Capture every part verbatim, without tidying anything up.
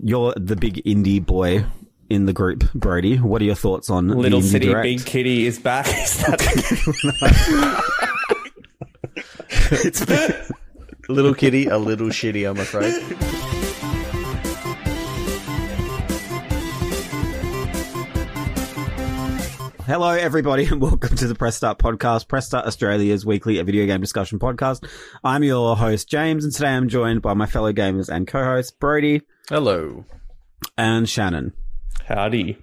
you're the big indie boy in the group, Brody. What are your thoughts on Little the Indie City Direct? Big Kitty is back? Is that It's Little Kitty, a little shitty, I'm afraid. Hello, everybody, and welcome to the Press Start Podcast, Press Start Australia's weekly video game discussion podcast. I'm your host, James, and today I'm joined by my fellow gamers and co-hosts, Brody. Hello. And Shannon. Howdy.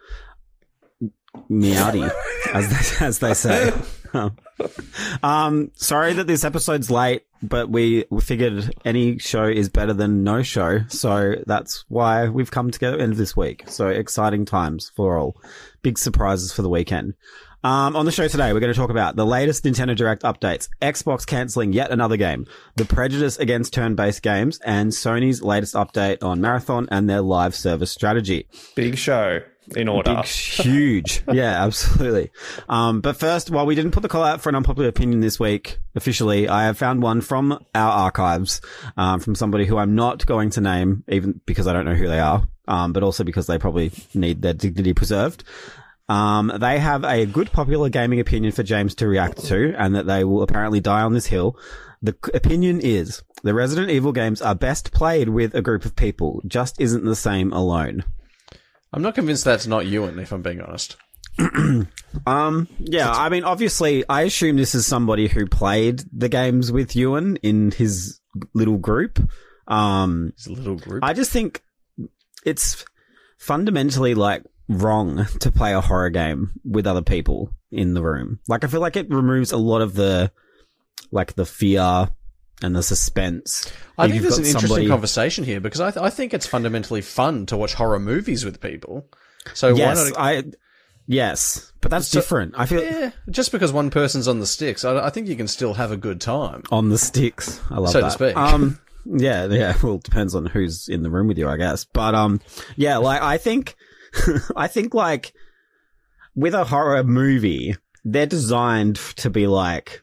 Meowdy, as they, as they say. um, sorry that this episode's late, but we, we figured any show is better than no show, so that's why we've come together end of this week. So exciting times for all. Big surprises for the weekend. Um, on the show today, we're going to talk about the latest Nintendo Direct updates, Xbox cancelling yet another game, the prejudice against turn-based games, and Sony's latest update on Marathon and their live service strategy. Big show. In order. Big, huge. Yeah, absolutely. Um, but first, while we didn't put the call out for an unpopular opinion this week, officially, I have found one from our archives, um, from somebody who I'm not going to name, even because I don't know who they are, um, but also because they probably need their dignity preserved. Um, they have a good popular gaming opinion for James to react to, and that they will apparently die on this hill. The opinion is, the Resident Evil games are best played with a group of people, just isn't the same alone. I'm not convinced that's not Ewan, if I'm being honest. um, yeah, I mean, obviously, I assume this is somebody who played the games with Ewan in his little group. Um, his little group? I just think it's fundamentally, like, wrong to play a horror game with other people in the room. Like, I feel like it removes a lot of the, like, the fear and the suspense. I think there's an somebody... interesting conversation here because I, th- I think it's fundamentally fun to watch horror movies with people. So yes, why not? I yes, but that's so, different. I feel yeah, just because one person's on the sticks, I, I think you can still have a good time on the sticks. I love so that. to speak. Um, yeah, yeah. Well, it depends on who's in the room with you, I guess. But um, yeah, like I think, I think like with a horror movie, they're designed to be like.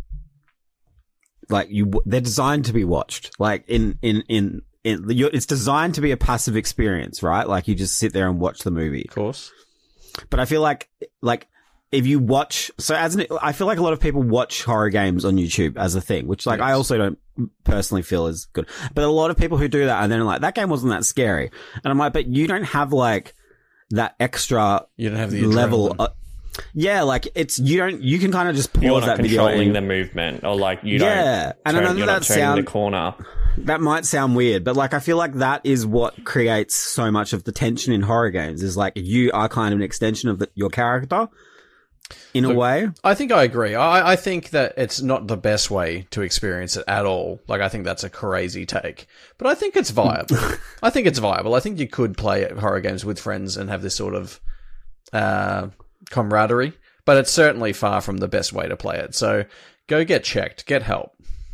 Like you, they're designed to be watched. Like in, in, in, in, it's designed to be a passive experience, right? Like you just sit there and watch the movie. Of course. But I feel like, like, if you watch, so as an, I feel like a lot of people watch horror games on YouTube as a thing, which like yes. I also don't personally feel is good. But a lot of people who do that and then like, that game wasn't that scary. And I'm like, but you don't have like that extra you don't have the level. Of, yeah, like it's you don't you can kind of just pause you're not that video. Controlling and, the movement, or like you yeah, don't. and turn, I know you're that not turning sound, the corner. That might sound weird, but like I feel like that is what creates so much of the tension in horror games. Is like you are kind of an extension of the, your character, in Look, a way. I think I agree. I, I think that it's not the best way to experience it at all. Like I think that's a crazy take, but I think it's viable. I think it's viable. I think you could play horror games with friends and have this sort of uh, camaraderie. But it's certainly far from the best way to play it. So go get checked. Get help.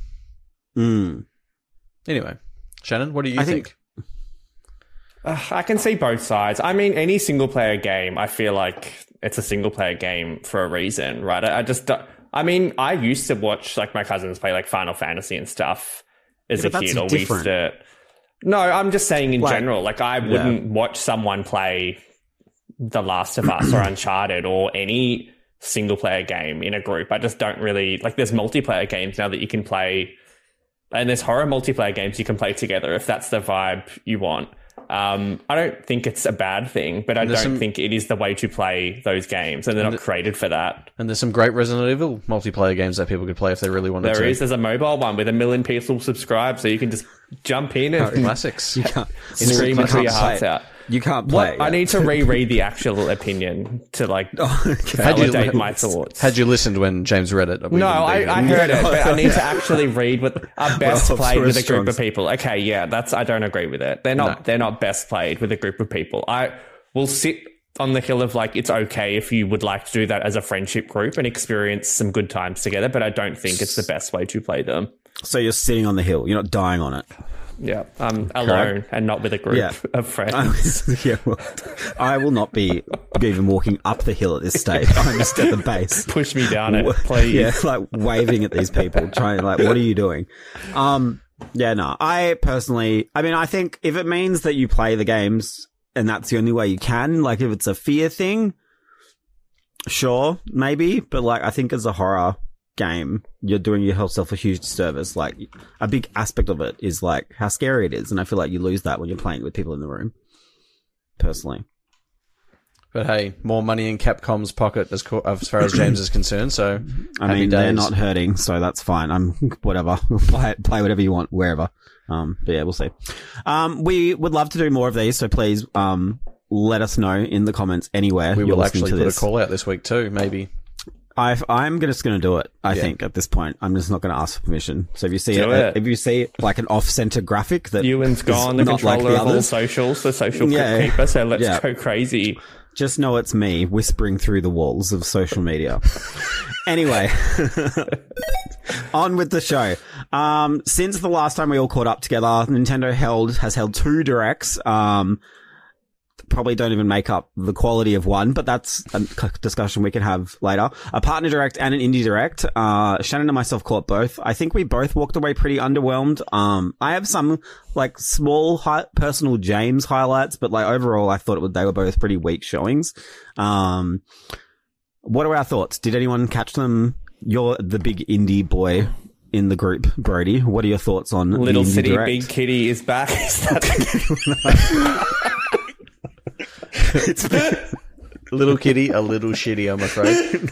Mm. Anyway, Shannon, what do you I think? think uh, I can see both sides. I mean, any single-player game, I feel like it's a single-player game for a reason, right? I, I just... I mean, I used to watch like my cousins play like Final Fantasy and stuff as yeah, a kid. Or different. we used to... No, I'm just saying in like, general. Like, I wouldn't yeah. watch someone play The Last of Us or Uncharted or any... single player game in a group. I just don't really like there's multiplayer games now that you can play, and there's horror multiplayer games you can play together if that's the vibe you want. Um, I don't think it's a bad thing, but I don't some, think it is the way to play those games, and they're and not the, created for that. And there's some great Resident Evil multiplayer games that people could play if they really wanted there to. There is. There's a mobile one with a million people subscribed, so you can just jump in and oh, classics. You can't scream until your heart's out. You can't play it. I need to reread the actual opinion to like oh, okay. validate you, my thoughts. Had you listened when James read it? No, I, I heard it, but I need to actually read what are best well, played with a group of people. Okay, yeah, that's I don't agree with it. They're not. No. They're not best played with a group of people. I will sit on the hill of like it's okay if you would like to do that as a friendship group and experience some good times together, but I don't think it's the best way to play them. So you're sitting on the hill. You're not dying on it. Yeah, I'm alone Correct. and not with a group yeah. of friends. yeah, well, I will not be even walking up the hill at this stage. I'm just at the base. Push me down it, please. Yeah, like waving at these people, trying like, what are you doing? Um, Yeah, no. I personally, I mean, I think if it means that you play the games and that's the only way you can, like if it's a fear thing, sure, maybe. But like, I think as a horror game, you're doing yourself a huge disservice. Like, a big aspect of it is like how scary it is. And I feel like you lose that when you're playing with people in the room, personally. But hey, more money in Capcom's pocket as, co- as far as James is concerned. So, I mean, days. They're not hurting, so that's fine. I'm whatever. play, play whatever you want, wherever. Um, but yeah, we'll see. Um, we would love to do more of these, so please, um, let us know in the comments anywhere. We will actually put this. a call out this week too, maybe. I've, I'm just going to do it. I yeah. think at this point, I'm just not going to ask for permission. So if you see it, it, if you see like an off-center graphic that Ewan's gone, the controller like the of all socials, the social yeah. keeper. So let's yeah. go crazy. Just know it's me whispering through the walls of social media. Anyway, on with the show. Um, since the last time we all caught up together, Nintendo held has held two directs. Um, probably don't even make up the quality of one, but that's a discussion we can have later. A partner direct and an indie direct. Uh, Shannon and myself caught both. I think we both walked away pretty underwhelmed. Um, I have some like small hi- personal James highlights, but like overall, I thought it would, they were both pretty weak showings. Um, what are our thoughts? Did anyone catch them? You're the big indie boy in the group, Brody. What are your thoughts on Little the indie City direct? Big Kitty is back? Is that It's a little kitty, a little shitty, I'm afraid.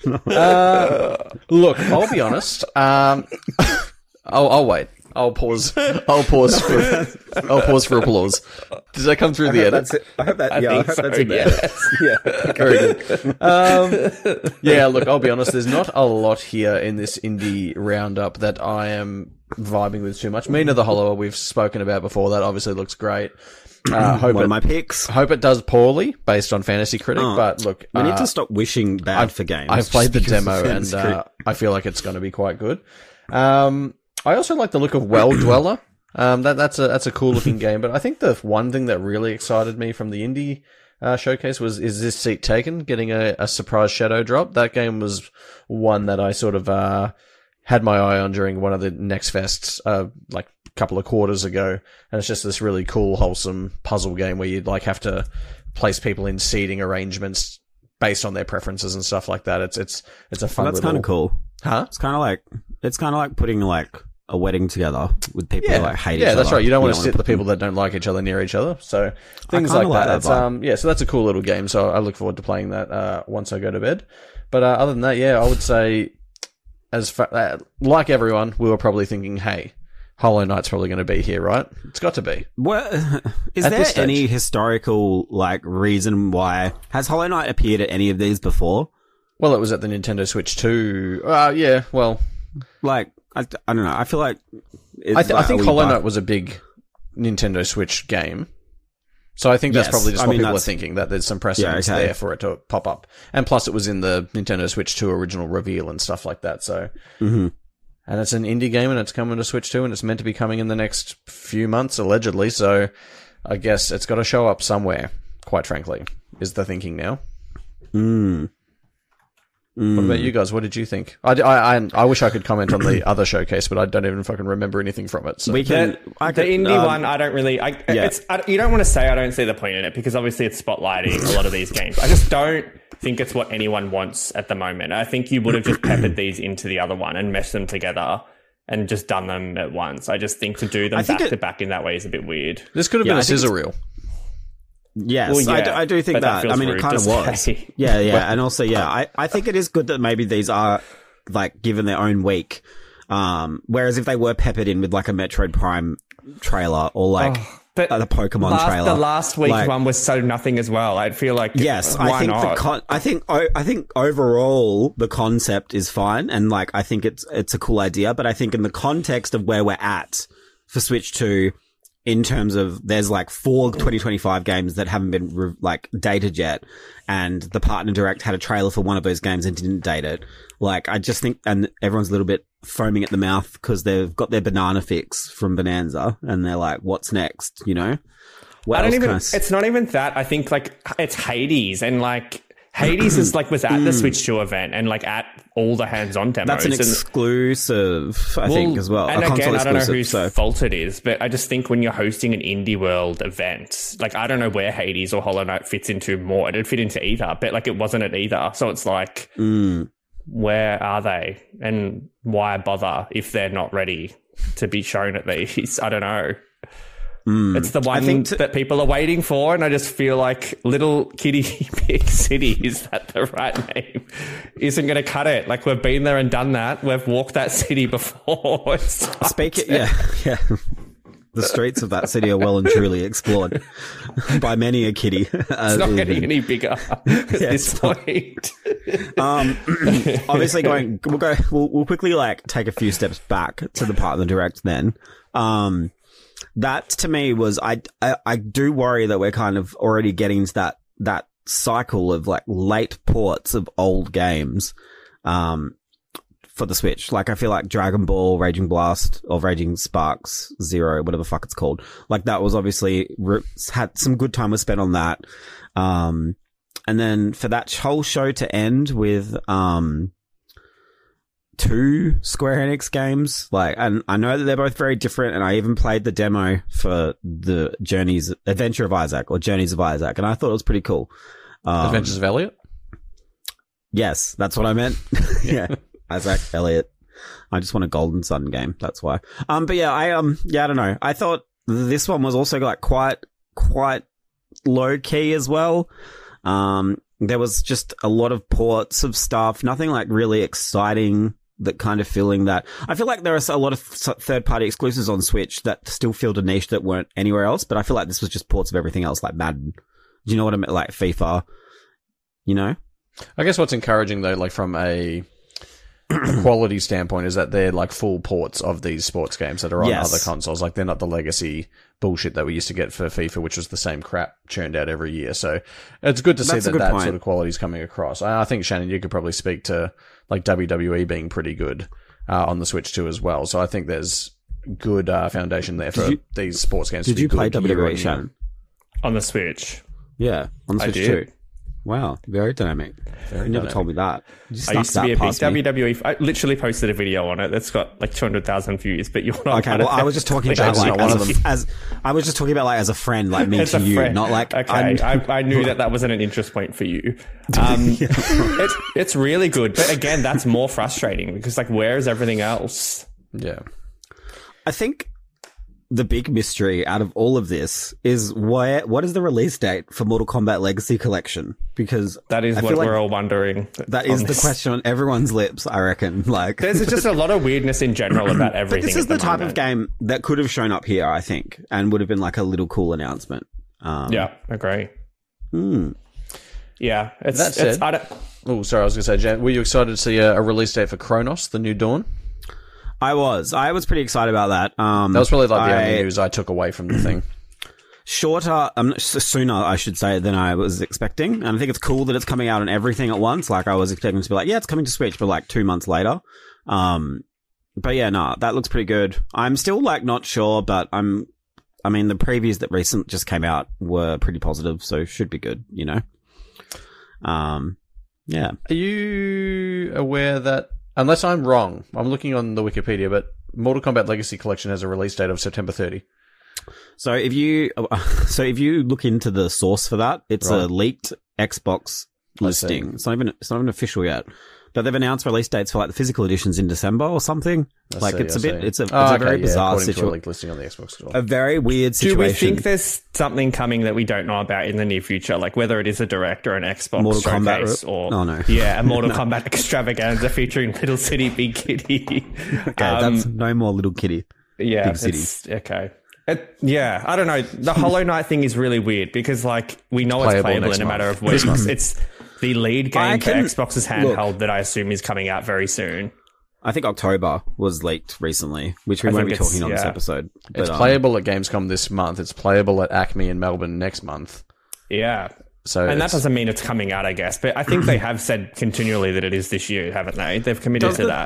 Uh, look, I'll be honest. Um, I'll, I'll wait. I'll pause. I'll pause for. I'll pause for applause. Does that come through I the edit? I hope that. I yeah, I hope so, that's in there. yes. Yeah, very good. Um, yeah, look, I'll be honest. There's not a lot here in this indie roundup that I am vibing with too much. Mina the Hollower, we've spoken about before. That obviously looks great. Uh, hope One it, of my picks. Hope it does poorly based on Fantasy Critic, oh, but look, we uh, need to stop wishing bad I've, for games. I've played the demo and uh, I feel like it's going to be quite good. Um, I also like the look of Well Dweller. Um, that that's a that's a cool looking game. But I think the one thing that really excited me from the indie uh, showcase was Is This Seat Taken? Getting a, a surprise shadow drop. That game was one that I sort of uh, had my eye on during one of the Next Fests, uh, like a couple of quarters ago, and it's just this really cool, wholesome puzzle game where you'd like have to place people in seating arrangements based on their preferences and stuff like that. It's it's it's a fun. Well, that's little... kind of cool, huh? It's kind of like it's kind of like putting like a wedding together with people yeah. who like hate yeah, each other. Yeah, that's right. You don't you want to sit the people them... that don't like each other near each other. So things like, like that. It's, um, yeah, so that's a cool little game. So I look forward to playing that uh, once I go to bed. But uh, other than that, yeah, I would say, as fa- uh, like everyone, we were probably thinking, hey, Hollow Knight's probably going to be here, right? It's got to be. What is At there this any historical like reason why has Hollow Knight appeared at any of these before? Well, it was at the Nintendo Switch two. Uh, yeah, well, like I, I don't know. I feel like I, th- like, I think Hollow Knight was a big Nintendo Switch game. So I think that's yes. probably just I what mean, people are thinking, that there's some precedence yeah, okay. there for it to pop up. And plus it was in the Nintendo Switch two original reveal and stuff like that. So, mm-hmm. And it's an indie game and it's coming to Switch two and it's meant to be coming in the next few months, allegedly. So I guess it's got to show up somewhere, quite frankly, is the thinking now. Mm. Mm. What about you guys? What did you think? I, I, I, I wish I could comment on the other showcase, but I don't even fucking remember anything from it. So. We can. The, I the can, indie um, one, I don't really. I, yeah. it's, I, you don't want to say I don't see the point in it because obviously it's spotlighting a lot of these games. I just don't think it's what anyone wants at the moment. I think you would have just peppered these into the other one and meshed them together and just done them at once. I just think to do them back it, to back in that way is a bit weird. This could have yeah, been a scissor reel. Yes, well, yeah, I, do, I do think that. that I mean, it kind of was. Say. Yeah, yeah. And also, yeah, I, I think it is good that maybe these are, like, given their own week. Um, whereas if they were peppered in with, like, a Metroid Prime trailer or, like, oh, but uh, the Pokemon last, trailer. The last week like, one was so nothing as well. I'd feel like, yes, why I think not? the con- I think, I think overall the concept is fine. And, like, I think it's, it's a cool idea. But I think in the context of where we're at for Switch two, in terms of there's like four twenty twenty-five games that haven't been re- like dated yet, and the partner direct had a trailer for one of those games and didn't date it. Like, I just think, and everyone's a little bit foaming at the mouth because they've got their banana fix from Bonanza and they're like, what's next? You know? What I don't else even, can I s- it's not even that. I think like it's Hades and like Hades is like was at the Switch two event and like at all the hands-on demos. That's an and, exclusive, I well, think, as well. And a again, I don't know whose so. fault it is, but I just think when you're hosting an indie world event, like I don't know where Hades or Hollow Knight fits into more. It'd fit into either, but like it wasn't at either. So it's like, mm. where are they, and why bother if they're not ready to be shown at these? I don't know. Mm. It's the one thing t- that people are waiting for, and I just feel like Little Kitty Big City, is that the right name, isn't going to cut it. Like, we've been there and done that. We've walked that city before. Speak it, yeah, yeah. The streets of that city are well and truly explored by many a kitty. It's uh, not getting any bigger at yeah, this point. um, obviously, going we'll go. We'll, we'll quickly like take a few steps back to the part of the direct. Then, um, that to me was I, I I do worry that we're kind of already getting into that that cycle of like late ports of old games. Um. For the Switch. Like, I feel like Dragon Ball, Raging Blast, or Raging Sparks Zero, whatever the fuck it's called. Like, that was obviously, re- had some good time was spent on that. Um, and then for that whole show to end with, um, two Square Enix games, like, and I know that they're both very different, and I even played the demo for the Journeys, Adventure of Isaac, or Journeys of Isaac, and I thought it was pretty cool. Um, Adventures of Elliot? Yes, that's what I meant. Yeah. Isaac Elliott. I just want a Golden Sun game. That's why. Um, but yeah, I um, yeah, I don't know. I thought this one was also like quite, quite low key as well. Um, there was just a lot of ports of stuff. Nothing like really exciting. That kind of feeling that I feel like there are a lot of third party exclusives on Switch that still filled a niche that weren't anywhere else. But I feel like this was just ports of everything else, like Madden. Do you know what I mean? Like FIFA. You know. I guess what's encouraging though, like from a quality standpoint, is that they're like full ports of these sports games that are on yes. other consoles. Like, they're not the legacy bullshit that we used to get for FIFA, which was the same crap churned out every year. So it's good to see That's that that point. sort of quality is coming across. I, I think, Shannon, you could probably speak to like W W E being pretty good uh, on the Switch too as well. So I think there's good uh, foundation there for you, these sports games. Did to be you play good W W E, Shannon? On the Switch? Yeah, on the Switch I did. too. Wow, very dynamic. Very you never told me that. You I used to be a big W W E. I literally posted a video on it that's got like two hundred thousand views, but you're not. Okay, well, I was just talking about like as, a, as I was just talking about like as a friend, like me to you, friend. Not like. Okay, I, I knew that that wasn't an interest point for you. Um, it's it's really good, but again, that's more frustrating because like, where is everything else? Yeah, I think the big mystery out of all of this is where, what is the release date for Mortal Kombat Legacy Collection? Because that is I what feel we're like all wondering. That is this. the question on everyone's lips, I reckon. Like, there's just a lot of weirdness in general about everything. But this is the, the type moment. of game that could have shown up here, I think, and would have been like a little cool announcement. Um, yeah, agree. Hmm. Yeah, it's, that said, it's I don't, oh, sorry, I was going to say, Jan, were you excited to see a, a release date for Chronos, The New Dawn? I was. I was pretty excited about that. Um, that was probably like the I, only news I took away from the thing. Shorter, um, sooner, I should say, than I was expecting. And I think it's cool that it's coming out on everything at once. Like, I was expecting to be like, yeah, it's coming to Switch, but like two months later. Um, but yeah, no, that looks pretty good. I'm still like not sure, but I'm, I mean, the previews that recent just came out were pretty positive, so should be good, you know? Um, yeah. Are you aware that, unless I'm wrong, I'm looking on the Wikipedia, but Mortal Kombat Legacy Collection has a release date of September thirtieth. So if you, so if you look into the source for that, it's right. a leaked Xbox listing. It's not even, it's not even official yet, but they've announced release dates for like the physical editions in December or something. I like see, it's I a see. bit, it's a, it's oh, a very okay, bizarre yeah, situation. Leaked listing on the Xbox store. A very weird situation. Do we think there's something coming that we don't know about in the near future? Like whether it is a direct or an Xbox Mortal showcase Kombat, or, oh no. yeah, a Mortal no. Kombat extravaganza featuring Little City, Big Kitty. Okay, um, that's no more Little Kitty. Yeah, Big City. Okay. It, yeah, I don't know. The Hollow Knight thing is really weird because, like, we know it's playable, playable in a matter of weeks. It's the lead game for Xbox's handheld look, that I assume is coming out very soon. I think October was leaked recently, which we I won't be talking on yeah. this episode. But, it's playable um, at Gamescom this month. It's playable at Acme in Melbourne next month. Yeah. So and that doesn't mean it's coming out, I guess. But I think they have said continually that it is this year, haven't they? They've committed to the, that.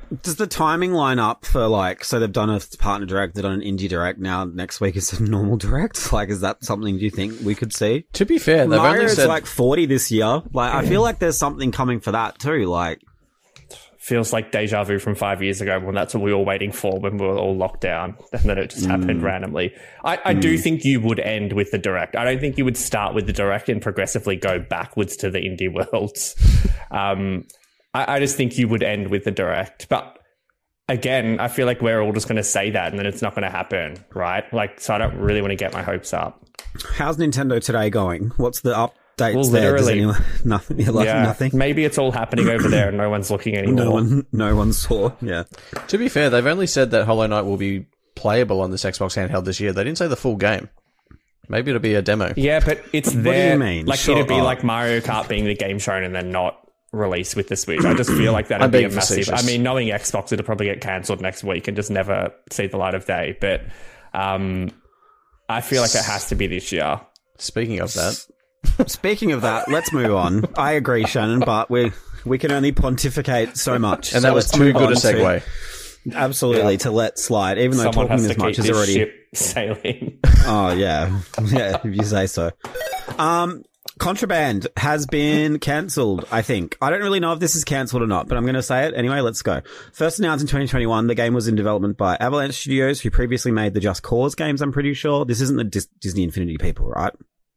Does the timing line up for like, so they've done a partner direct, they've done an indie direct, now next week is a normal direct? Like, is that something do you think we could see? To be fair, they've Mario's only said... like forty this year. Like, I feel like there's something coming for that too. Like, feels like deja vu from five years ago when that's what we were waiting for when we were all locked down, and then it just mm. happened randomly. I, I mm. do think you would end with the direct. I don't think you would start with the direct and progressively go backwards to the indie worlds. um, I, I just think you would end with the direct. But again, I feel like we're all just going to say that and then it's not going to happen, right? Like, so I don't really want to get my hopes up. How's Nintendo today going? What's the updates well, there? Literally, anyone, nothing, like yeah, nothing. Maybe it's all happening over there and no one's looking anymore. No one, no one saw. Yeah. To be fair, they've only said that Hollow Knight will be playable on this Xbox handheld this year. They didn't say the full game. Maybe it'll be a demo. Yeah, but it's there. What do you mean? Like, Sure. it'd be like Mario Kart being the game shown and then not released with the Switch. I just feel like that'd be a massive... facetious. I mean, knowing Xbox, it'll probably get cancelled next week and just never see the light of day. But um, I feel like it has to be this year. Speaking of that... Speaking of that, let's move on. I agree, Shannon, but we we can only pontificate so much. And so that was too good a segue. To, absolutely, yeah. to let slide, even though Someone talking has as to much keep is this already... ship sailing. Oh, yeah. Yeah, if you say so. Um... Contraband has been cancelled, I think. I don't really know if this is cancelled or not, but I'm going to say it. Anyway, let's go. First announced in twenty twenty-one, the game was in development by Avalanche Studios, who previously made the Just Cause games, I'm pretty sure. This isn't the Dis- Disney Infinity people, right?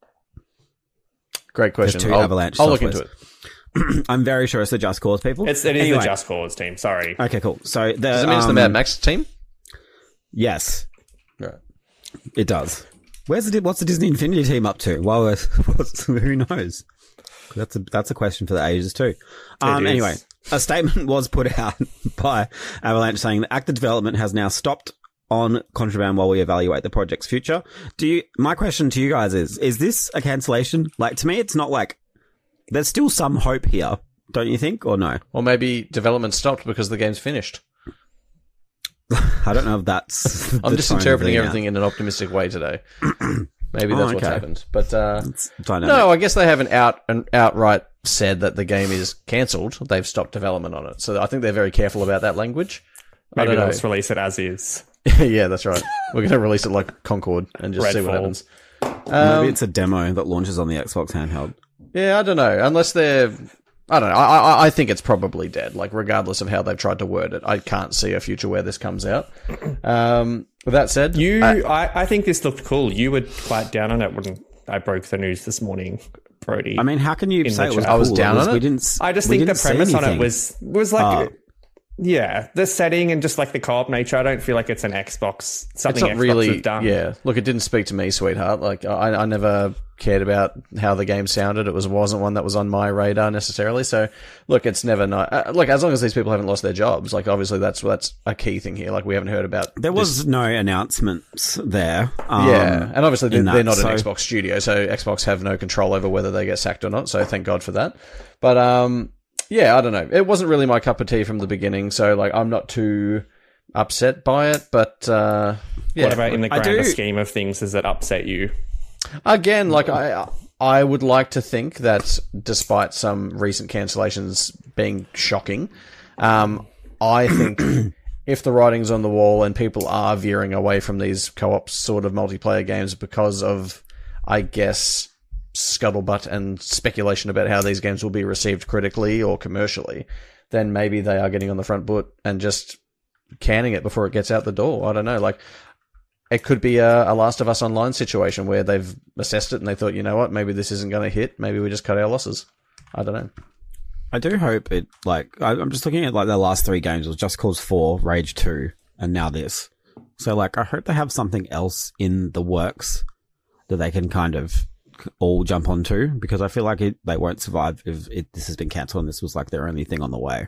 Great question. There's two I'll, Avalanche I'll look softwares. into it. I'm very sure it's the Just Cause people. It's, it is anyway. the Just Cause team, sorry. Okay, cool. So the, Does it mean it's the um, Mad Max team? Yes. Right. It does. Where's the what's the Disney Infinity team up to? Well, what's, who knows? That's a that's a question for the ages too. Um, anyway, a statement was put out by Avalanche saying that active development has now stopped on Contraband while we evaluate the project's future. Do you? My question to you guys is: is this a cancellation? Like, to me, it's not like there's still some hope here, don't you think, or no? Or maybe development stopped because the game's finished. I don't know if that's. I'm just interpreting everything now. in an optimistic way today. Maybe that's oh, okay. what's happened. But uh, no, no, I guess they haven't out and outright said that the game is cancelled. They've stopped development on it. So I think they're very careful about that language. Maybe I don't they'll know. just release it as is. Yeah, that's right. We're going to release it like Concord and just Redfall. see what happens. Um, Maybe Um, it's a demo that launches on the Xbox handheld. yeah, I don't know. Unless they're... I don't know. I, I I think it's probably dead. Like, regardless of how they've tried to word it, I can't see a future where this comes out. Um, with that said, You, uh, I, I think this looked cool. You were quite down on it when I broke the news this morning, Brody. I mean, how can you in say the it was chat. cool? I was down was, on it? We didn't. I just we think the didn't see premise on it anything. was was like, Oh. yeah, the setting and just like the co-op nature. I don't feel like it's an Xbox something it's not Xbox really. has done. Yeah, look, it didn't speak to me, sweetheart. Like, I, I never cared about how the game sounded. It was wasn't one that was on my radar necessarily. So, look, it's never not. Uh, look, as long as these people haven't lost their jobs, like obviously that's that's a key thing here. Like we haven't heard about. There was this. no announcements there. Um, Yeah, and obviously they're, in that, they're not so- an Xbox studio, so Xbox have no control over whether they get sacked or not. So thank God for that. But um, yeah, I don't know. It wasn't really my cup of tea from the beginning, so like I'm not too upset by it. But uh, yeah, What about in the I grander do- scheme of things? Does it upset you? again, like I, I would like to think that despite some recent cancellations being shocking, um, I think if the writing's on the wall and people are veering away from these co-op sort of multiplayer games because of, I guess, scuttlebutt and speculation about how these games will be received critically or commercially, then maybe they are getting on the front foot and just canning it before it gets out the door. I don't know. Like, it could be a, a Last of Us Online situation where they've assessed it and they thought, you know what, maybe this isn't going to hit. Maybe we just cut our losses. I don't know. I do hope it, like, I, I'm just looking at, like, the last three games. It was Just Cause four, Rage two, and now this. So, like, I hope they have something else in the works that they can kind of all jump onto, because I feel like it, they won't survive if it, this has been cancelled and this was, like, their only thing on the way.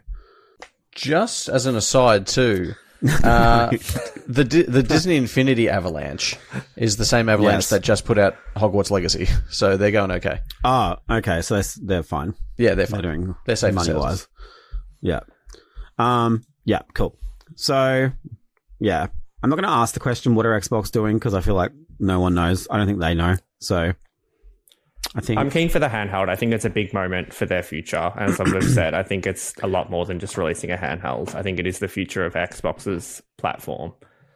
Just as an aside, too, uh, the Di- the Disney Infinity Avalanche is the same Avalanche Yes. that just put out Hogwarts Legacy, so they're going okay. Oh, okay. So they're, they're fine. Yeah, they're They're fine. doing They're safe and money settled. wise. Yeah. Um, yeah, cool. So, yeah. I'm not going to ask the question, what are Xbox doing? Because I feel like no one knows. I don't think they know. So, I think I'm keen for the handheld. I think it's a big moment for their future. And as I've said, I think it's a lot more than just releasing a handheld. I think it is the future of Xbox's platform.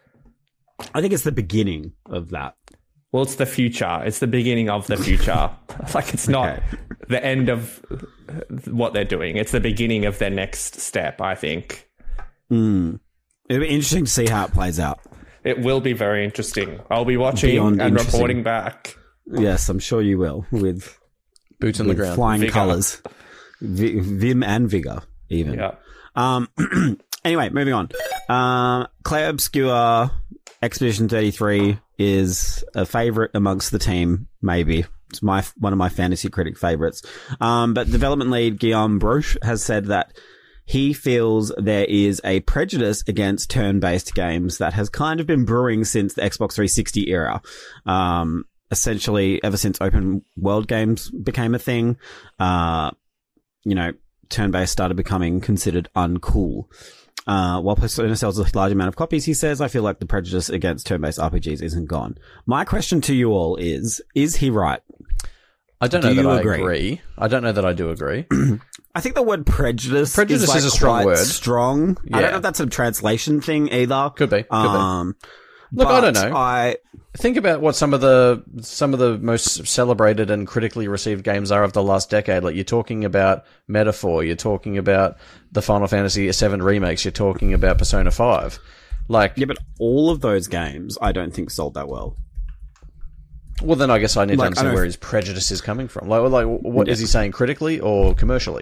I think it's the beginning of that. Well, it's the future. It's the beginning of the future. Like, it's not Okay. the end of what they're doing. It's the beginning of their next step, I think. Mm. It'll be interesting to see how it plays out. It will be very interesting. I'll be watching Beyond and interesting. reporting back. Yes, I'm sure you will, with, Boots on the with ground. flying Vigor. colours. Vi- Vim and Vigor, even. Yeah. Um, anyway, moving on. Um, Claire Obscure Expedition thirty-three is a favourite amongst the team, maybe. It's my one of my fantasy critic favourites. Um, but development lead Guillaume Broche has said that he feels there is a prejudice against turn-based games that has kind of been brewing since the Xbox three sixty era. Um, essentially, ever since open world games became a thing, uh, you know, turn-based started becoming considered uncool. Uh, while Persona sells a large amount of copies, he says, I feel like the prejudice against turn-based R P Gs isn't gone. My question to you all is, is he right? I don't Do know that you I agree? agree. I don't know that I do agree. I think the word prejudice, Prejudice is, like is a strong quite word. strong. I Yeah. don't know if that's a translation thing either. Could be. Could Um, be. Look, I but don't know. I, Think about what some of the some of the most celebrated and critically received games are of the last decade. Like, you're talking about Metaphor, you're talking about the Final Fantasy seven remakes, you're talking about Persona five. Like, yeah, but all of those games I don't think sold that well. well, then I guess I need to Like, I understand don't- where his prejudice is coming from. Like, like what is he saying, critically or commercially?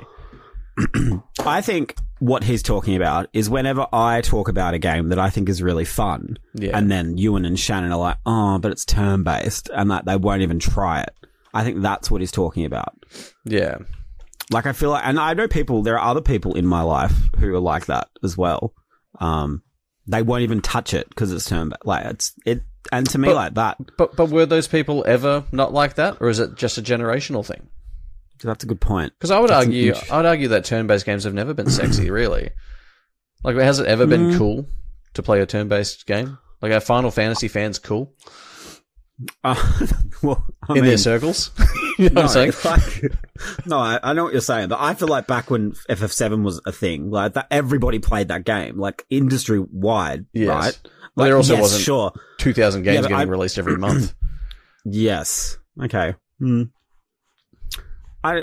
I think what he's talking about is whenever I talk about a game that I think is really fun, Yeah. and then Ewan and Shannon are like, oh, but it's turn-based, and that they won't even try it. I think that's what he's talking about. Yeah. Like, I feel like, and I know people, there are other people in my life who are like that as well. Um, they won't even touch it because it's turn-based. Like, it's, it, and to me, But- like that, But but were those people ever not like that, or is it just a generational thing? that's a good point. Because I would That's an argue, int- I would argue that turn-based games have never been sexy, really. Like, has it ever been Mm. cool to play a turn-based game? Like, are Final Fantasy fans cool Uh, well, I in mean, their circles? You know what I'm saying? like, no, I, I know what you're saying, but I feel like back when F F seven was a thing, like that, everybody played that game, like industry wide, Yes. right? Well, Like, there also yes, wasn't sure, two thousand games Yeah, but getting I- released every month. yes, okay. Hmm. I,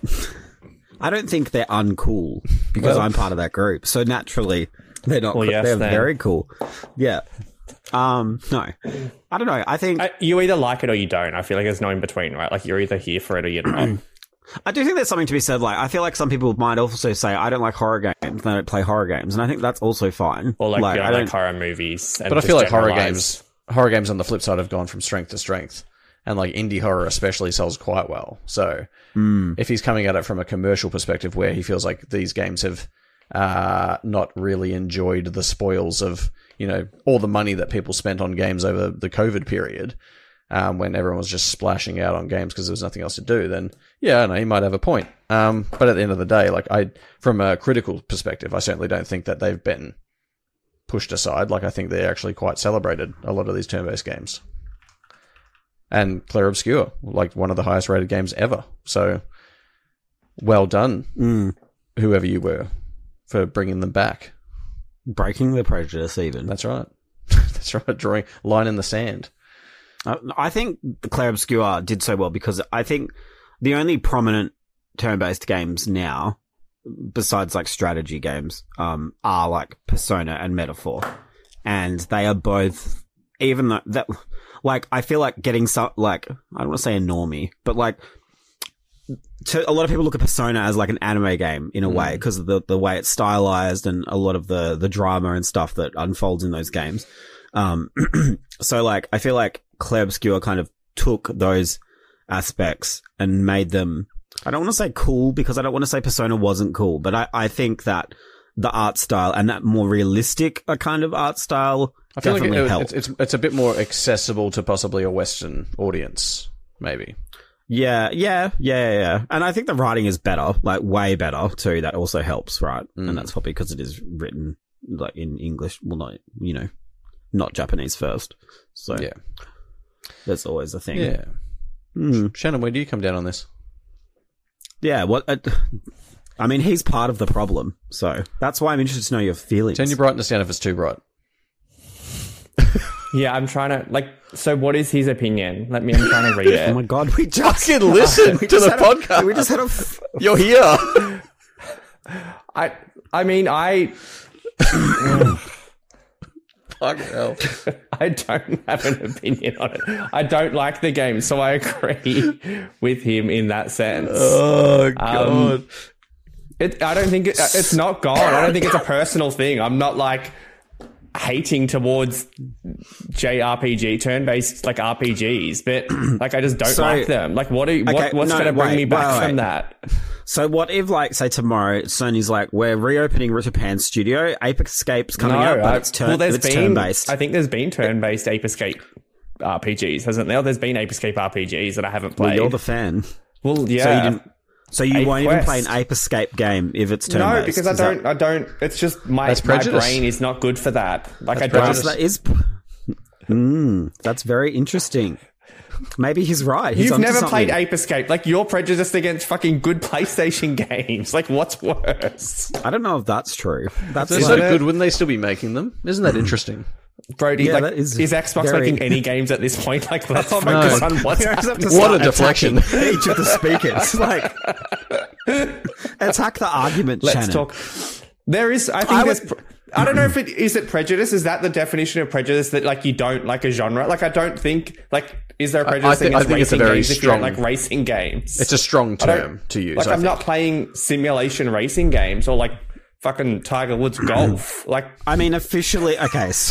I don't think they're uncool because Well- I'm part of that group, so naturally they're not. Well, cool. yes, they're then. very cool. Yeah. Um. No, I don't know. I think I, you either like it or you don't. I feel like there's no in between, right? Like, you're either here for it or you're not. I do think there's something to be said. Like, I feel like some people might also say, I don't like horror games, and I don't play horror games. And I think that's also fine. Or like, you I don't don't, like horror movies. And But I just feel like horror generalize. games, horror games on the flip side have gone from strength to strength, and like indie horror especially sells quite well. So mm, if he's coming at it from a commercial perspective, where he feels like these games have uh, not really enjoyed the spoils of, you know, all the money that people spent on games over the COVID period, um, when everyone was just splashing out on games because there was nothing else to do, then yeah, no, he might have a point. Um, but at the end of the day, like I, from a critical perspective, I certainly don't think that they've been pushed aside. Like, I think they're actually quite celebrated, a lot of these turn-based games. And Claire Obscure, like one of the highest rated games ever. So, well done, mm, whoever you were, for bringing them back. breaking the prejudice even. That's right. That's right. Drawing line in the sand. Uh, I think the Claire Obscure did so well because I think the only prominent turn-based games now, besides like strategy games, um, are like Persona and Metaphor, and they are both. Even though that, like, I feel like getting some, like, I don't want to say a normie, but like, to, a lot of people look at Persona as like an anime game in a Mm. way because of the the way it's stylized and a lot of the the drama and stuff that unfolds in those games. Um, so like, I feel like Claire Obscure kind of took those aspects and made them, I don't want to say cool because I don't want to say Persona wasn't cool, but I, I think that the art style and that more realistic a kind of art style I feel definitely like it, helped. it's, it's it's a bit more accessible to possibly a Western audience, maybe. Yeah, yeah, yeah, yeah, yeah. And I think the writing is better, like way better too. That also helps, right? Mm. And that's probably because it is written like in English. Well, not, you know, not Japanese first. So Yeah. that's always a thing. Yeah. Hmm. Shannon, where do you come down on this? Yeah, what? Uh, I mean, he's part of the problem, so that's why I'm interested to know your feelings. Turn your brightness down if it's too bright. Yeah, I'm trying to, like, so what is his opinion? Let me, I'm trying to read it. Oh my god, we just Fucking listen to the podcast. A, we just had a... F- You're here. I, I mean, I... Fuck hell. I don't have an opinion on it. I don't like the game, so I agree with him in that sense. Oh, God. Um, it, I don't think it, it's not gone. I don't think it's a personal thing. I'm not like hating towards J R P G, turn-based like R P Gs, but like I just don't so, like them. Like what? Are, okay, what what's no, going to bring wait, me back wait, from wait. that? So what if, like, say tomorrow, Sony's like, we're reopening Japan Studio, Ape Escape's coming No, out, but I- it's, turn- well, there's it's been, turn-based. I think there's been turn-based Ape Escape R P Gs, hasn't there? There's been Ape Escape R P Gs that I haven't Well, played. you're the fan. Well, yeah. So you, didn't, so you Ape won't Quest. even play an Ape Escape game if it's turn-based? No, because I Is that- don't. I don't. It's just my That's my prejudice. brain is not good for that. Like I That's don't. That is... Mm, that's very interesting. Maybe he's right. He's You've onto never something. played Ape Escape. Like you're prejudiced against fucking good PlayStation games. Like what's worse, I don't know if that's true. That's They're like, so good. Wouldn't they still be making them? Isn't that interesting? Brody? Yeah, like, that is is Xbox very- making any games at this point? Like let's Oh my focus God. on what's We have to happening. start What a deflection. attacking each of the speakers. Like, attack the argument, Let's Shannon. talk. There is. I think I there's. would- pr- I don't know if it is it prejudice. Is that the definition of prejudice that like you don't like a genre? Like I don't think like is there a I- I prejudice think- I against think it's a racing very games if you don't strong- like racing games? It's a strong I don't- term to use. Like I I'm think. not playing simulation racing games or like fucking Tiger Woods golf. Like I mean, officially, okay. So,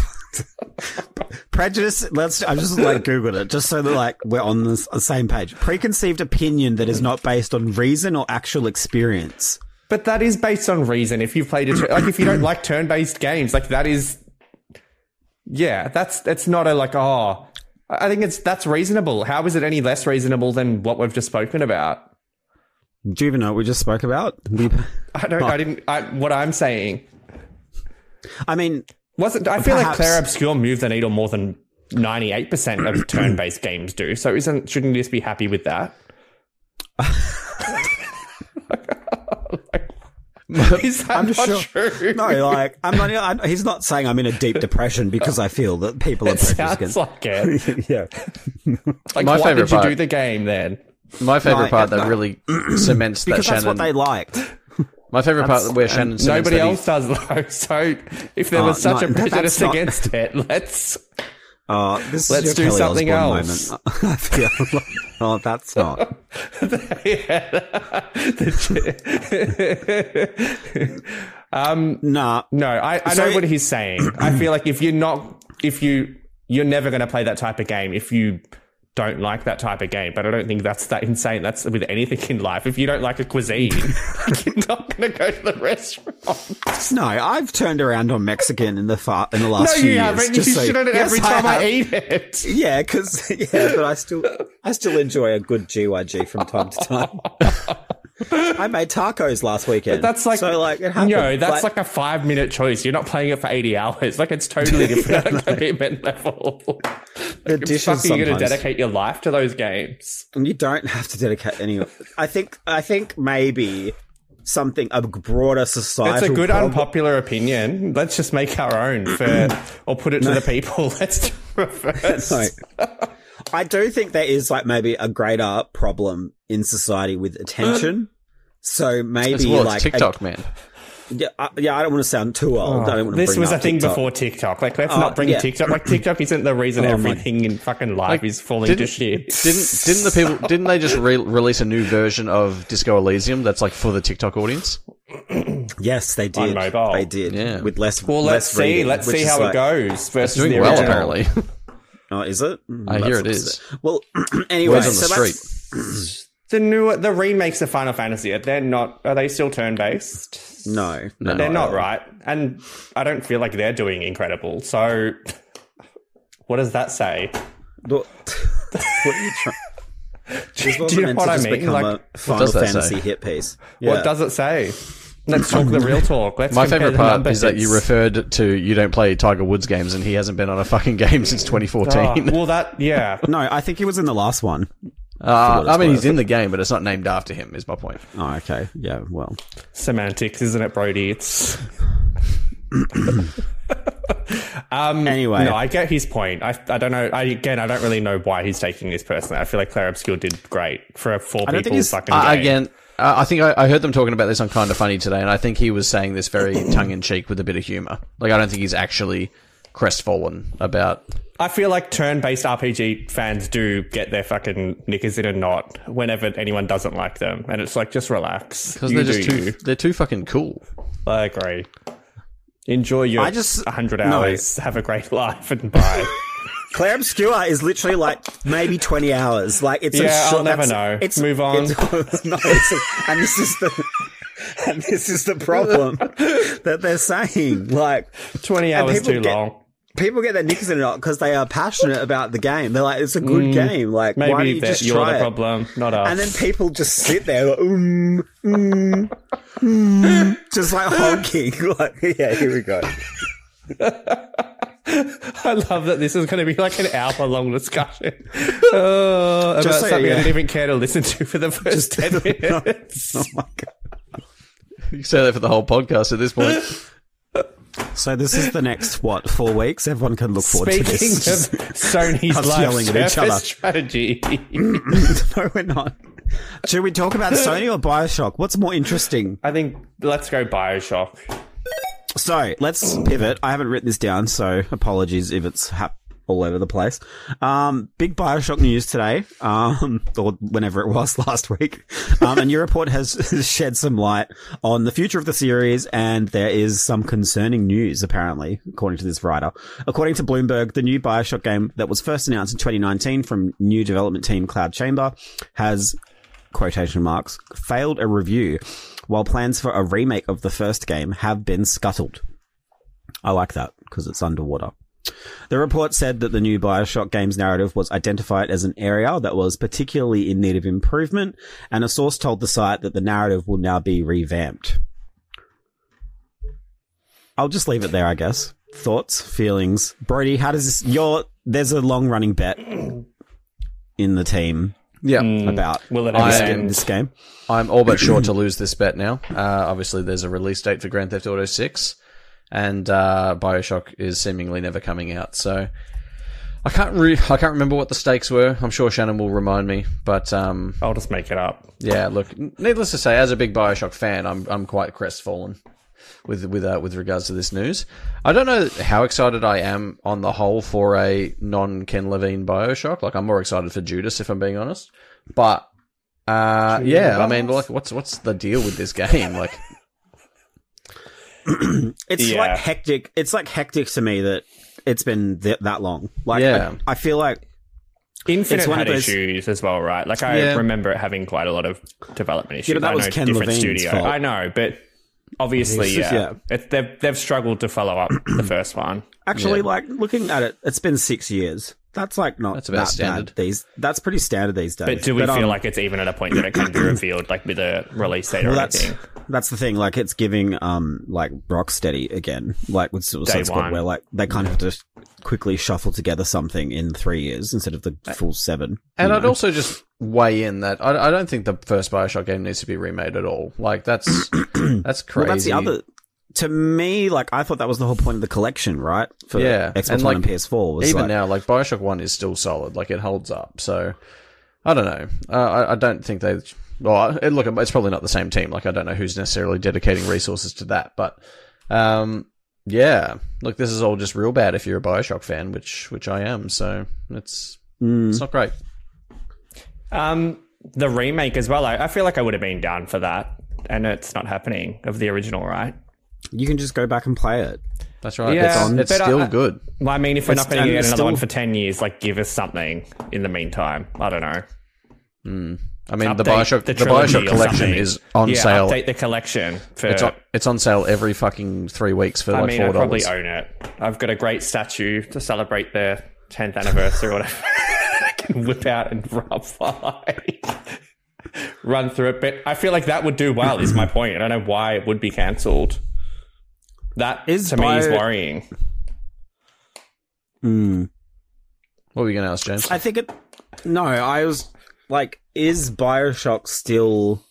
prejudice. Let's. I just like googled it just so that like we're on the s- the same page. Preconceived opinion that is not based on reason or actual experience. But that is based on reason. If you've played it, like if you don't like turn-based games, like that is, yeah, that's it's not a like oh, I think it's that's reasonable. How is it any less reasonable than what we've just spoken about? Do you even know what we just spoke about? We, I don't. I didn't. I, what I'm saying I mean, wasn't. I feel like Perhaps- Claire Obscure moved the needle more than ninety-eight percent of turn-based games do. So isn't shouldn't you just be happy with that? Is that I'm not sure. true? No, like I'm not. I'm, he's not saying I'm in a deep depression because I feel that people are It prejudiced sounds like it. against. Yeah. Like, My why favourite did you part- do the game then? My favorite Like, part uh, that really cements that Because that's Shannon. what they liked. My favorite part where Shannon cements Nobody that he- else does though. So if there Uh, was such no, a prejudice that's not- against it, let's. Uh, this Let's is your do Kelly something Osbourne else. Moment. I feel like, oh, that's not. um, Nah. no, I, I So- know what he's saying. I feel like if you're not, if you, you're never going to play that type of game if you don't like that type of game. But I don't think that's that insane. That's with anything in life. If you don't like a cuisine, like, you're not going to go to the restaurant. No, I've turned around on Mexican in the far, in the last No, few you years. haven't. You just so- should have Yes, every time I, have. eat it. Yeah, because yeah, but I still, I still enjoy a good G Y G from time to time. I made tacos last weekend. That's like, so like it happened. no, that's like, a five minute choice. You're not playing it for eighty hours. Like it's totally different commitment level. the Like, dishes fucking, you're going to sometimes. dedicate your life to those games. And you don't have to dedicate any. I think. I think maybe something a broader societal. It's a good problem. unpopular opinion. Let's just make our own for, or put it to the people. Let's do reverse. No. I do think there is like maybe a greater problem in society with attention. So maybe As well, like it's TikTok, a- man. yeah, I, yeah. I don't want to sound too old. I don't want to This bring was up a thing TikTok. before TikTok. Like, let's Oh, not bring yeah. TikTok. Like, TikTok isn't the reason Oh, my- everything in fucking life Like, is falling to Didn't, shit. didn't didn't the people didn't they just re- release a new version of Disco Elysium that's like for the TikTok audience? Yes, they did. mobile. They did. Yeah. With less. Well, less let's see. reading, Let's which see is how like- it goes versus It's doing the well, original. apparently. Oh, is it? Mm, I that's hear it what's is. it. Well, anyway, Words on the so street. that's The new, the remakes of Final Fantasy, they're not. Are they still turn based? no, No. They're no. not, right? And I don't feel like they're doing incredible. So, what does that say? What, what are you trying? This Do wasn't you know meant what to I just mean? become Like, a Final does that Fantasy say? hit piece. what Yeah. does it say? Let's talk the real talk. Let's My favourite part numbers. is that you referred to you don't play Tiger Woods games and he hasn't been on a fucking game since twenty fourteen. Oh, well, that, yeah. No, I think he was in the last one. Uh, I mean, he's in the game, but it's not named after him, is my point. Oh, okay. Yeah, well. Semantics, isn't it, Brody? It's... um, anyway. No, I get his point. I, I don't know. I, again, I don't really know why he's taking this personally. I feel like Claire Obscure did great for a four people fucking uh, game. Again, uh, I think I, I heard them talking about this on Kinda Funny today, and I think he was saying this very tongue-in-cheek with a bit of humour. Like, I don't think he's actually crestfallen about... I feel like turn-based R P G fans do get their fucking knickers in a knot whenever anyone doesn't like them. And it's like, just relax. Because they're just too, you. they're too fucking cool. I agree. Enjoy your I just, one hundred hours. No. Have a great life and bye. Claire Obscure is literally like maybe twenty hours. Like it's yeah, a short, I'll never know. It's, Move on. It's, no, it's a, and this is the and this is the problem that they're saying. Like twenty hours too get, long. People get their knickers in a knot because they are passionate about the game. They're like, it's a good mm, game. Like, maybe why don't you just you're try the it? problem, not us. And then people just sit there, like, mm, mm, mm, just like honking. Like, yeah, here we go. I love that this is going to be like an hour-long discussion uh, about just so, something yeah. I didn't even care to listen to for the first ten minutes. Oh my god! You can say that for the whole podcast at this point. So this is the next, what, four weeks? Everyone can look forward Speaking to this. Speaking of Sony's live service strategy. No, we're not. Should we talk about Sony or Bioshock? What's more interesting? I think let's go Bioshock. So let's pivot. I haven't written this down, so apologies if it's hap- all over the place. Um, big Bioshock news today, um, or whenever it was last week. Um, a new report has shed some light on the future of the series, and there is some concerning news, apparently, according to this writer. According to Bloomberg, the new Bioshock game that was first announced in twenty nineteen from new development team Cloud Chamber has, quotation marks, failed a review, while plans for a remake of the first game have been scuttled. I like that, because it's underwater. The report said that the new Bioshock game's narrative was identified as an area that was particularly in need of improvement, and a source told the site that the narrative will now be revamped. I'll just leave it there, I guess. Thoughts, feelings. Brody, how does this... Your, there's a long-running bet in the team yeah. about Will it this, end? this game. I'm all but sure to lose this bet now. Uh, obviously, there's a release date for Grand Theft Auto six. And uh, Bioshock is seemingly never coming out, so I can't re- I can't remember what the stakes were. I'm sure Shannon will remind me, but um, I'll just make it up. Yeah, look, needless to say, as a big Bioshock fan, I'm I'm quite crestfallen with with uh, with regards to this news. I don't know how excited I am on the whole for a non-Ken Levine Bioshock. Like, I'm more excited for Judas, if I'm being honest. But uh, yeah, I mean, like, what's what's the deal with this game? Like. It's yeah. like hectic. It's like hectic to me that it's been th- that long. Like, yeah. I, I feel like Infinite one had of those... issues as well, right? Like, I yeah. remember it having quite a lot of development issues. Yeah, but that I was know Ken different Levine's studio. fault. I know, but obviously, yeah, yeah. It, they've they've struggled to follow up the first one. Actually, Yeah. like, looking at it, it's been six years. That's like not That's about that standard. bad. These that's pretty standard these days. But do we feel um, like it's even at a point that it can be revealed, like with a release date or well, that's anything? that's the thing. Like, it's giving um like Rocksteady again, like with Suicide Day Squad, one. where like they kind of have to quickly shuffle together something in three years instead of the full seven. And you I'd know? also just weigh in that I, I don't think the first Bioshock game needs to be remade at all. Like, that's that's crazy. Well, that's the other. To me, like, I thought that was the whole point of the collection, right? For Yeah, Xbox and, One like, and P S four. Was Even like, now, like, Bioshock one is still solid. Like, it holds up. So, I don't know. Uh, I, I don't think they... Well, it, look, it's probably not the same team. Like, I don't know who's necessarily dedicating resources to that. But, um, yeah. Look, this is all just real bad if you're a Bioshock fan, which which I am. So, it's, mm. it's not great. Um, the remake as well. I, I feel like I would have been down for that, and it's not happening, of the original, right? you can just go back and play it. That's right. Yeah, it's on, it's but still I- good. Well, I mean, if we're It's- not going to and get it's another still- one for ten years, like, give us something in the meantime. I don't know. I mean, the Update Bioshock, the, trilogy Bioshock or collection something. is on yeah, sale. update the collection. For, It's on, it's on sale every fucking three weeks for I like mean, four I probably dollars. own it. I've got a great statue to celebrate their tenth anniversary or whatever. I can whip out and rub fly. run through it. But I feel like that would do well, is my point. I don't know why it would be cancelled. That, is to bio- me, is worrying. Hmm. What were you going to ask, James? I think it... No, I was... Like, is Bioshock still...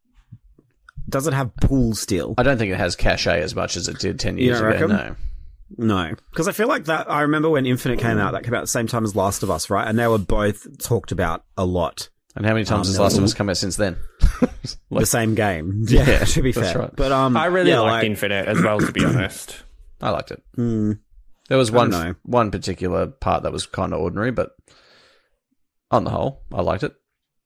Does it have pool still? I don't think it has cachet as much as it did ten years ago, reckon? no. No. Because I feel like that... I remember when Infinite came out, that came out at the same time as Last of Us, right? And they were both talked about a lot. And how many times um, has Last of Us come out since then? Like, the same game. Yeah, yeah to be fair. Right. But um, I really yeah, liked like, Infinite as well, to be honest. I liked it. Mm, there was one one particular part that was kind of ordinary, but on the whole, I liked it.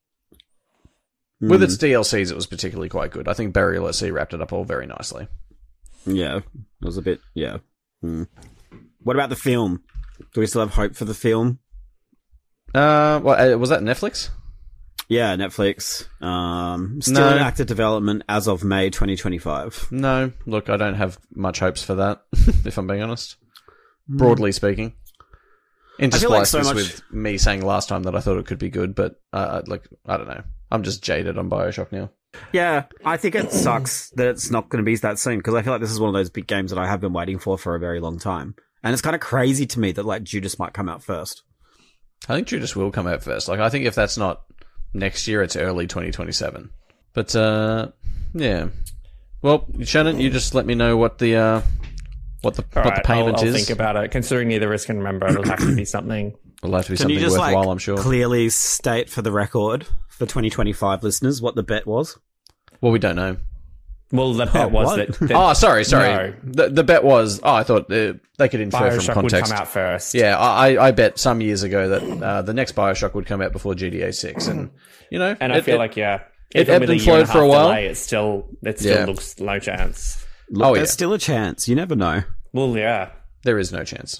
Mm. With its D L Cs, it was particularly quite good. I think Burial at Sea wrapped it up all very nicely. Yeah, it was a bit, yeah. Mm. What about the film? Do we still have hope for the film? Uh, well, was that Netflix? Yeah, Netflix. Um, still no. in active development as of May twenty twenty-five. No, look, I don't have much hopes for that, if I'm being honest. Mm. Broadly speaking. Interspliced like so this much... with me saying last time that I thought it could be good, but, uh, like, I don't know. I'm just jaded on Bioshock now. Yeah, I think it sucks that it's not going to be that soon, because I feel like this is one of those big games that I have been waiting for for a very long time. And it's kind of crazy to me that, like, Judas might come out first. I think Judas will come out first. Like, I think if that's not next year, it's early twenty twenty-seven. But, uh, yeah. Well, Shannon, you just let me know what the, uh, what the, what right, the payment I'll, I'll is. think about it. Considering neither of us can remember, it'll have to be something. It'll have to be can something you just, worthwhile, like, I'm sure. Clearly state for the record, for twenty twenty-five listeners, what the bet was? Well, we don't know. Well, the bet oh, was that, that... Oh, sorry, sorry. No. The, the bet was... Oh, I thought uh, they could infer Bioshock from context. would come out first. Yeah, I, I bet some years ago that uh, the next Bioshock would come out before G T A six, and, you know... And it, I feel it, like, yeah... It ebbed and flowed for a while. Delay, it still, it still yeah. looks low chance. Look, oh, there's yeah. still a chance. You never know. Well, yeah. There is no chance.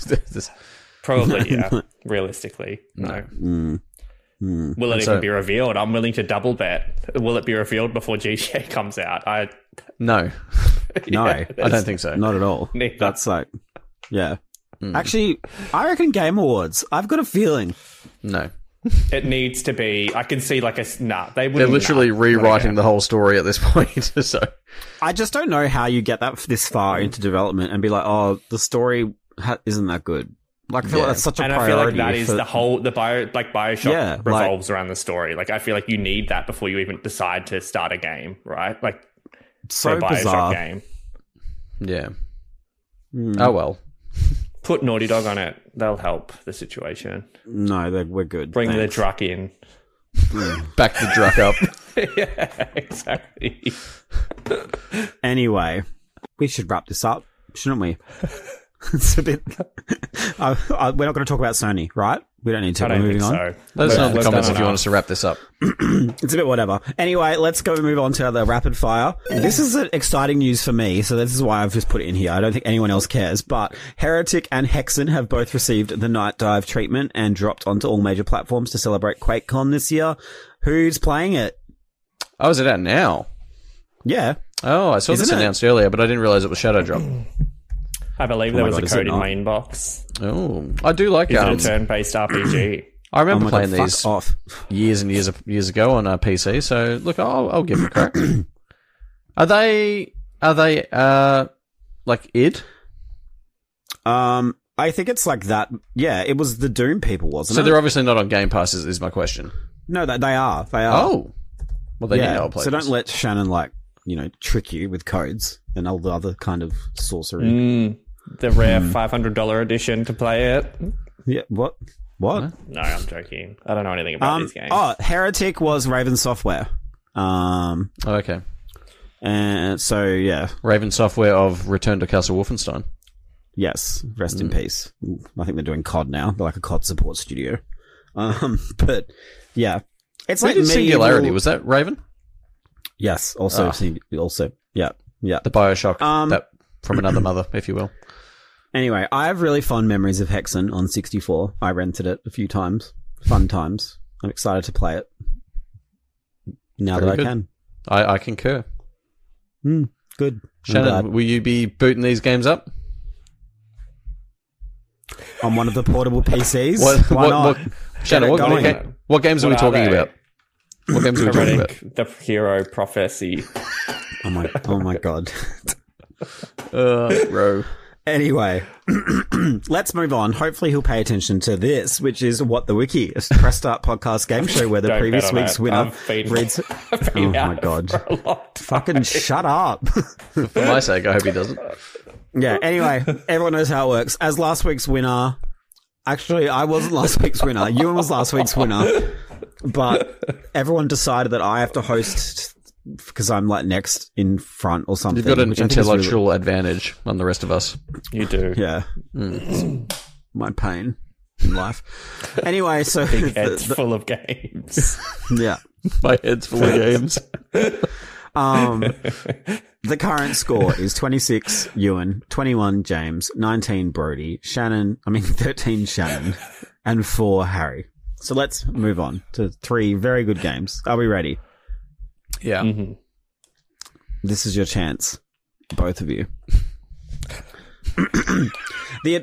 Probably, yeah. Realistically, no. Mm. Mm. Will it and even so, be revealed? I'm willing to double bet. Will it be revealed before G T A comes out? I No. No, I don't think so. Not at all. Neither. That's like, yeah. Mm. Actually, I reckon Game Awards. I've got a feeling. No. It needs to be. I can see like a nah. They They're literally nah, rewriting the whole story at this point. So I just don't know how you get that this far into development and be like, oh, the story ha- isn't that good. Like I feel yeah. like that's such a and priority. I feel like that for, is the whole the bio like Bioshock yeah, revolves like, around the story. Like I feel like you need that before you even decide to start a game, right? Like so for a Bioshock bizarre. game. Yeah. Mm. Oh well. Put Naughty Dog on it. They'll help the situation. No, we're good. Bring Thanks. the Druck in. Back the Druck up. Yeah, exactly. Anyway, we should wrap this up, shouldn't we? It's a bit. uh, uh, we're not going to talk about Sony, right? We don't need to. I don't we're moving think on. so. Let us know in the comments if you enough. want us to wrap this up. It's a bit whatever. Anyway, let's go move on to the rapid fire. This is exciting news for me, so this is why I've just put it in here. I don't think anyone else cares, but Heretic and Hexen have both received the Night Dive treatment and dropped onto all major platforms to celebrate QuakeCon this year. Who's playing it? Oh, is it out now? Yeah. Oh, I saw Isn't this it? announced earlier, but I didn't realize it was Shadow Drop. I believe Oh there my was God, a is it code in not? my inbox. Oh, I do like Is um, it a turn-based R P G? I remember Oh my playing God, fuck these off. years and years years ago on a P C. So look, I'll, I'll give it a crack. Are they? Are they? Uh, like id? Um, I think it's like that. Yeah, it was the Doom people, wasn't So it? they're obviously not on Game Pass. Is, is my question. No, that they are. They are. Oh, well, then yeah. yeah. I'll play so this. don't let Shannon like you know trick you with codes and all the other kind of sorcery. Mm, the rare five hundred dollars edition to play it. Yeah. What? What? Huh? No, I'm joking. I don't know anything about Um, these games. oh, Heretic was Raven Software. Um, Oh, okay. and so yeah, Raven Software of Return to Castle Wolfenstein. yes, rest Mm. in peace. I think they're doing C O D now. They're like a C O D support studio. Um, but yeah, it's Who like did medieval... Singularity? Was that Raven? Yes, also, Ah. sing- also, yeah, yeah. The Bioshock Um, that from another mother, if you will. Anyway, I have really fond memories of Hexen on sixty-four. I rented it a few times. Fun times. I'm excited to play it now Very that good. I can. I, I concur. Mm, good. I'm Shannon, glad. will you be booting these games up? On one of the portable P Cs? What, Why what, not? what, Shannon, it what, what, going. ga- what games What are we are talking they? about? What games are we talking about? The Hero Prophecy. Oh my, oh my god. Uh, bro. Anyway, let's move on. Hopefully he'll pay attention to this, which is What the Wiki, a Press Start podcast game show where the Don't previous bet on week's it. winner I've been- reads... I've Oh been out my god. for a long time. Fucking shut up. For my sake, I hope he doesn't. Yeah, anyway, everyone knows how it works. As last week's winner... Actually, I wasn't last week's winner. Ewan was last week's winner. But everyone decided that I have to host... Because I'm like next in front or something. You've got an which I think is intellectual really- advantage on the rest of us. You do. Yeah. Mm. My pain in life. Anyway, so... Big the- heads the- full of games. yeah. My head's full of games. Um, the current score is twenty-six Ewan, twenty-one James, nineteen Brody, Shannon, I mean thirteen Shannon, and four Harry. So let's move on to three very good games. Are we ready? Yeah. Mm-hmm. This is your chance, both of you. the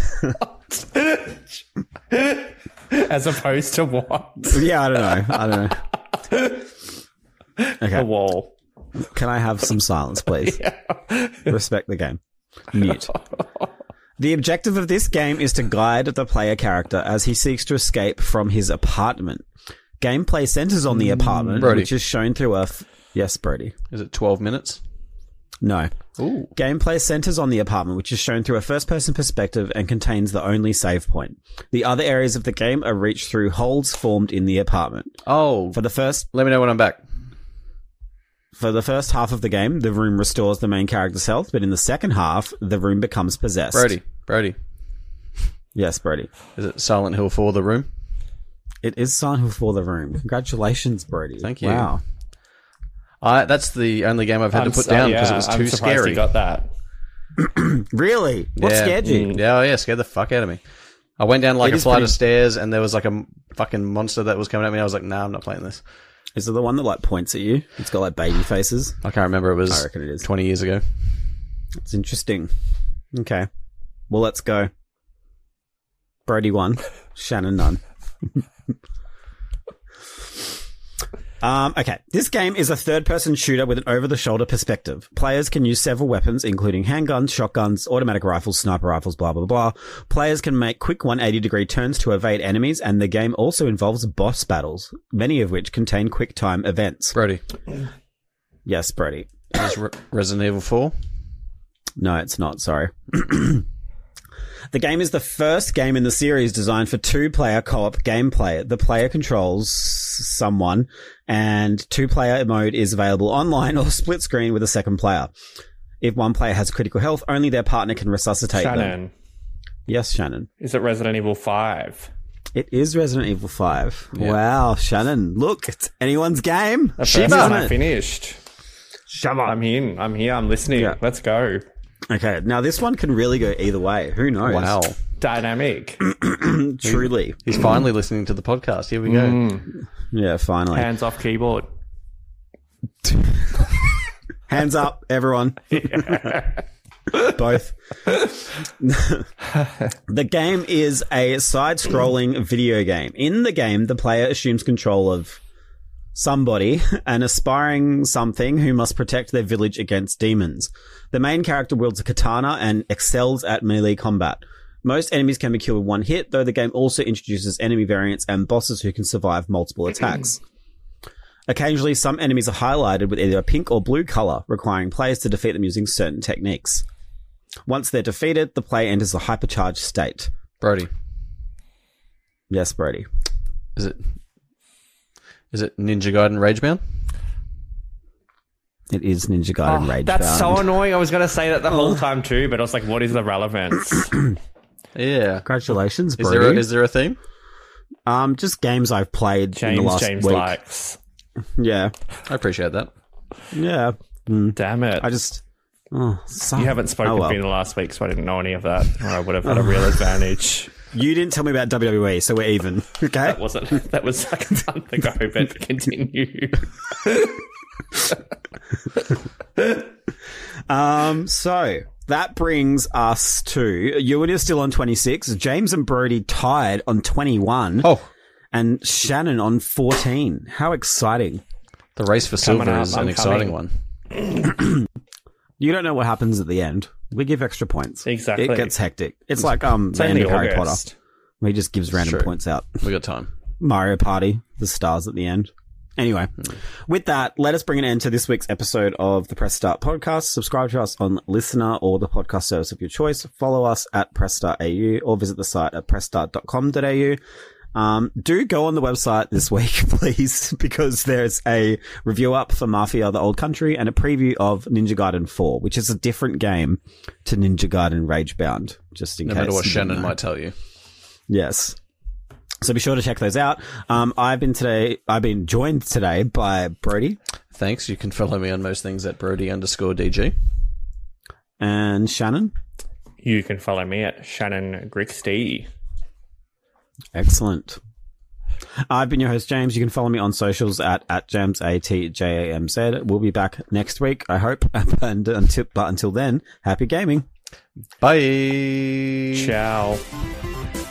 As opposed to what? yeah, I don't know. I don't know. The Okay, wall. can I have some silence, please? Respect the game. Mute. The objective of this game is to guide the player character as he seeks to escape from his apartment. Gameplay centers on the apartment, Brody. which is shown through a... F- yes, Brody. Is it twelve minutes? No. Ooh. Gameplay centers on the apartment, which is shown through a first-person perspective and contains the only save point. The other areas of the game are reached through holes formed in the apartment. Oh, For the first... let me know when I'm back. For the first half of the game, the room restores the main character's health, but in the second half, the room becomes possessed. Brody, Brody. Yes, Brody. Is it Silent Hill four, The Room? It is Silent Hill for the room. Congratulations, Brody. Thank you. Wow. I, that's the only game I've had I'm to put so- down yeah, because it was I'm too surprised scary. You got that. Really? What Yeah. scared you? Yeah, oh yeah, scared the fuck out of me. I went down like It a is flight pretty- of stairs and there was like a m- fucking monster that was coming at me. I was like, nah, I'm not playing this. Is it the one that like points at you? It's got like baby faces. I can't remember. It was I reckon it is. twenty years ago. It's interesting. Okay. Well, let's go. Brody won. Shannon none. Um, okay, this game is a third-person shooter with an over-the-shoulder perspective. Players can use several weapons, including handguns, shotguns, automatic rifles, sniper rifles, blah, blah, blah. Players can make quick one hundred eighty degree turns to evade enemies, and the game also involves boss battles, many of which contain quick-time events. Brody, Yes, Brody. is Re- Resident Evil four? No, it's not, sorry. The game is the first game in the series designed for two-player co-op gameplay. The player controls someone, and two-player mode is available online or split screen with a second player. If one player has critical health, only their partner can resuscitate them. Shannon, Yes, Shannon. is it Resident Evil five? It is Resident Evil five. Yeah. Wow, Shannon. Look, it's anyone's game. The first Shiba. one I finished. Shama. I'm in. I'm here. I'm listening. Yeah. Let's go. Okay, now this one can really go either way. Who knows? Wow. Dynamic. Truly. He's finally listening to the podcast. Here we go. Mm. Yeah, finally. Hands off keyboard. Hands up, everyone. Both. The game is a side-scrolling video game. In the game, the player assumes control of somebody, an aspiring something who must protect their village against demons. The main character wields a katana and excels at melee combat. Most enemies can be killed with one hit, though the game also introduces enemy variants and bosses who can survive multiple attacks. Occasionally, some enemies are highlighted with either a pink or blue color, requiring players to defeat them using certain techniques. Once they're defeated, the player enters a hypercharged state. Brody, Yes, Brody. is it is it Ninja Gaiden Ragebound? It is Ninja Gaiden Oh, Rage. that's so annoying. I was going to say that the whole time too, but I was like, what is the relevance? Yeah. Congratulations, Is Brody. there a, is there a theme? um, just games I've played in the James, last James week. likes. Yeah, I appreciate that. yeah. Mm. Damn it. I just. Oh, so, you haven't spoken oh, well. to me in the last week, so I didn't know any of that. Or I would have had a real advantage. You didn't tell me about W W E, so we're even. Okay. That wasn't. That was like a month ago, but continue. Um, so that brings us to Ewan is still on twenty-six. James and Brody tied on twenty-one. Oh, and Shannon on fourteen. How exciting. The race for silver up, is I'm an exciting coming. one. You don't know what happens at the end. We give extra points. Exactly. It gets hectic. It's like um, the end of Harry Potter. Where he just gives random points out. We got time. Mario Party, the stars at the end. Anyway, hmm. with that, let us bring an end to this week's episode of the Press Start podcast. Subscribe to us on Listener or the podcast service of your choice. Follow us at Press Start A U or visit the site at press start dot com dot a u. Um, do go on the website this week, please, because there's a review up for Mafia: The Old Country and a preview of Ninja Gaiden four, which is a different game to Ninja Gaiden Ragebound, just in no case. No matter what Shannon might tell you. Yes. So be sure to check those out. Um, I've been today, I've been joined today by Brody. Thanks. You can follow me on most things at Brody underscore D G. And Shannon. You can follow me at Shannon Grixty. Excellent. I've been your host, James. You can follow me on socials at, at James, A T J A M Z. We'll be back next week, I hope. And until, but until then, happy gaming. Bye. Ciao.